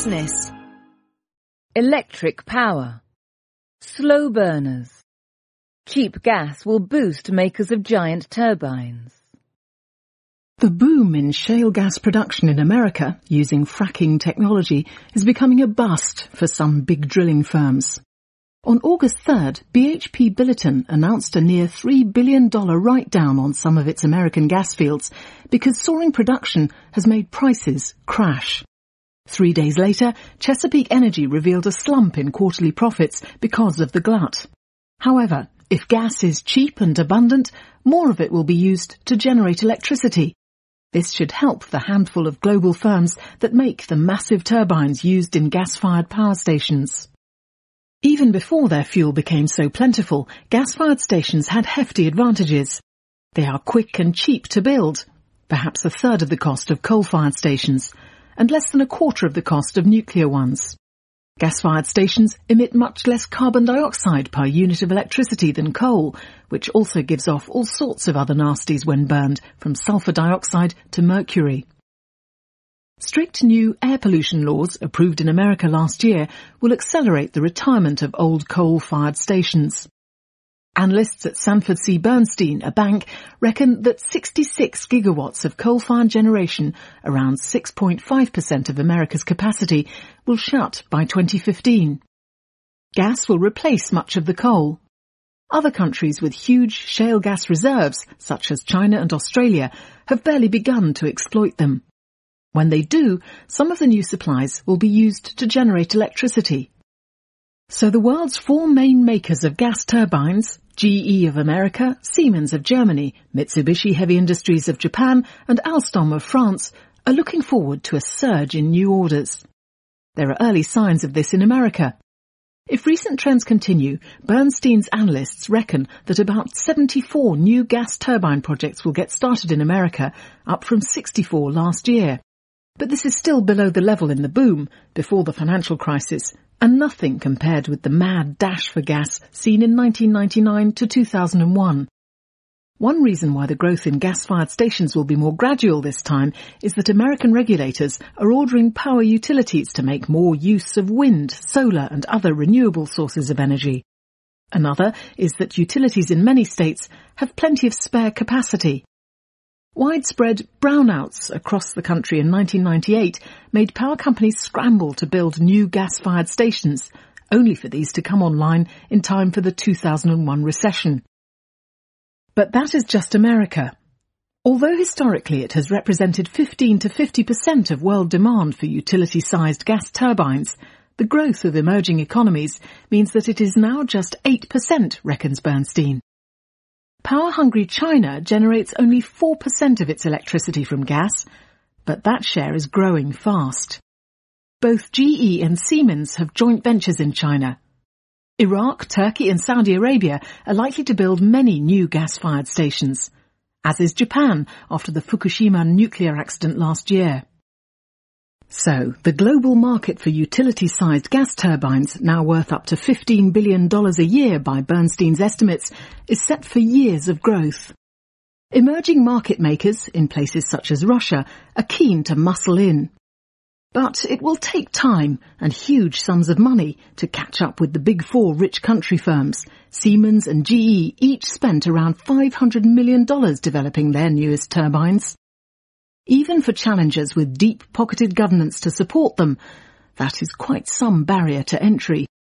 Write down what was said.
Business. Electric power. Slow burners. Cheap gas will boost makers of giant turbines. The boom in shale gas production in America using fracking technology is becoming a bust for some big drilling firms. On August 3rd, BHP Billiton announced a near $3 billion write-down on some of its American gas fields because soaring production has made prices crash. 3 days later, Chesapeake Energy revealed a slump in quarterly profits because of the glut. However, if gas is cheap and abundant, more of it will be used to generate electricity. This should help the handful of global firms that make the massive turbines used in gas-fired power stations. Even before their fuel became so plentiful, gas-fired stations had hefty advantages. They are quick and cheap to build, perhaps a third of the cost of coal-fired stations, and less than a quarter of the cost of nuclear ones. Gas-fired stations emit much less carbon dioxide per unit of electricity than coal, which also gives off all sorts of other nasties when burned, from sulfur dioxide to mercury. Strict new air pollution laws approved in America last year will accelerate the retirement of old coal-fired stations. Analysts at Sanford C. Bernstein, a bank, reckon that 66 gigawatts of coal-fired generation, around 6.5% of America's capacity, will shut by 2015. Gas will replace much of the coal. Other countries with huge shale gas reserves, such as China and Australia, have barely begun to exploit them. When they do, some of the new supplies will be used to generate electricity. So the world's 4 main makers of gas turbines, GE of America, Siemens of Germany, Mitsubishi Heavy Industries of Japan, and Alstom of France, are looking forward to a surge in new orders. There are early signs of this in America. If recent trends continue, Bernstein's analysts reckon that about 74 new gas turbine projects will get started in America, up from 64 last year. But this is still below the level in the boom before the financial crisis, and nothing compared with the mad dash for gas seen in 1999 to 2001. One reason why the growth in gas-fired stations will be more gradual this time is that American regulators are ordering power utilities to make more use of wind, solar and other renewable sources of energy. Another is that utilities in many states have plenty of spare capacity. Widespread brownouts across the country in 1998 made power companies scramble to build new gas-fired stations, only for these to come online in time for the 2001 recession. But that is just America. Although historically it has represented 15 to 50% of world demand for utility-sized gas turbines, the growth of emerging economies means that it is now just 8%, reckons Bernstein. Power-hungry China generates only 4% of its electricity from gas, but that share is growing fast. Both GE and Siemens have joint ventures in China. Iraq, Turkey and Saudi Arabia are likely to build many new gas-fired stations, as is Japan after the Fukushima nuclear accident last year. So, the global market for utility-sized gas turbines, now worth up to $15 billion a year by Bernstein's estimates, is set for years of growth. Emerging market makers in places such as Russia are keen to muscle in. But it will take time and huge sums of money to catch up with the big 4 rich country firms. Siemens and GE each spent around $500 million developing their newest turbines. Even for challengers with deep-pocketed governments to support them, that is quite some barrier to entry.